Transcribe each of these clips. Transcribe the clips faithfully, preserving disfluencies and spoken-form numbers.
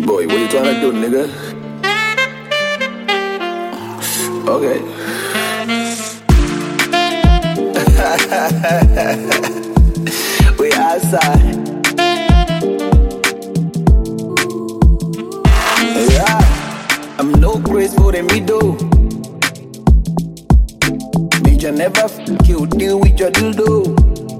Boy, what you trying to do, nigga? Okay. We outside. Yeah, I'm no graceful than me do. Major never f you, deal with your dildo.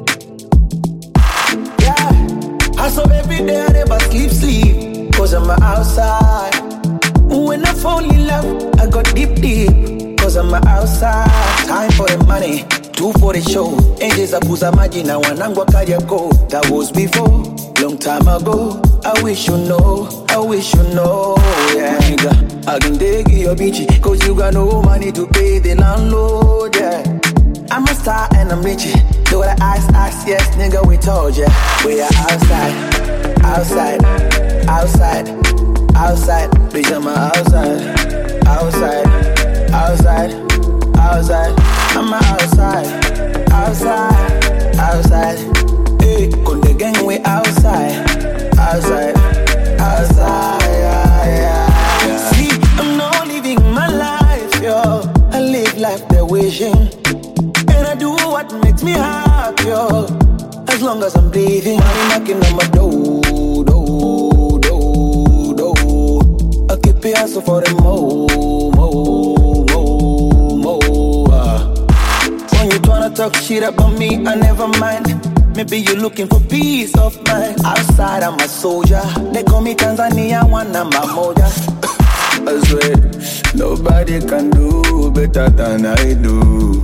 Yeah, hustle every day, I never sleep, sleep. Cause I'm outside. When I fall in love, I go deep, deep. Cause I'm outside. Time for the money, two for the show. Angels are pusa magina, wanangwa kaya go. That was before, long time ago. I wish you know, I wish you know. Yeah, nigga, I can dig your beachy. Cause you got no money to pay the landlord, yeah. I'm a star and I'm rich. Do the ice, ice, yes, nigga, we told ya. We are outside, outside, outside, outside. Bitch, I'm outside, outside, outside, outside. I'm outside, outside, outside. Hey, con the gang, we outside, outside, outside. Yeah, yeah, yeah. See, I'm not living my life, yo. I live life they're wishing. And I do what makes me happy, yo. As long as I'm breathing. Money knocking on my door, door, door, door. I keep it hustle for the mo, mo, mo, mo. Uh. When you tryna talk shit about me, I never mind. Maybe you're looking for peace of mind. Outside I'm a soldier. They call me Tanzania, one number moja. I swear, nobody can do better than I do.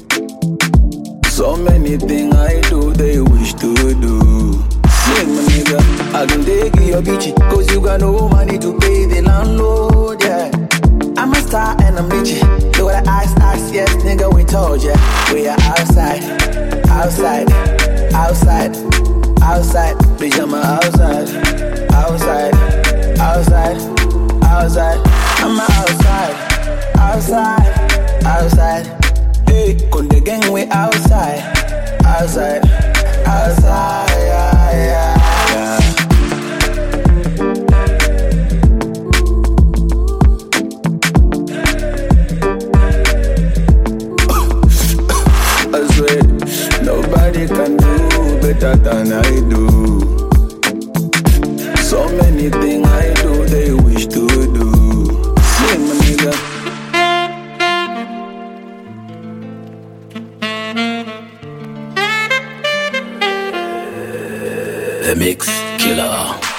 So many things I do, they wish to do. Sing my nigga, I can take your beachy. Cause you got no money to pay the landlord, yeah. I'm a star and I'm rich. Do the ice, ice, yes, nigga, we told ya. We are outside, outside, outside, outside. Bitch, I'm outside, outside, outside, outside. I'm outside, outside, outside. Hey, con the gang, we outside, outside, outside, yeah, yeah, yeah. I swear, nobody can do better than I do. So many things I do, they wish to do. Sing my nigga. The Mix Killer.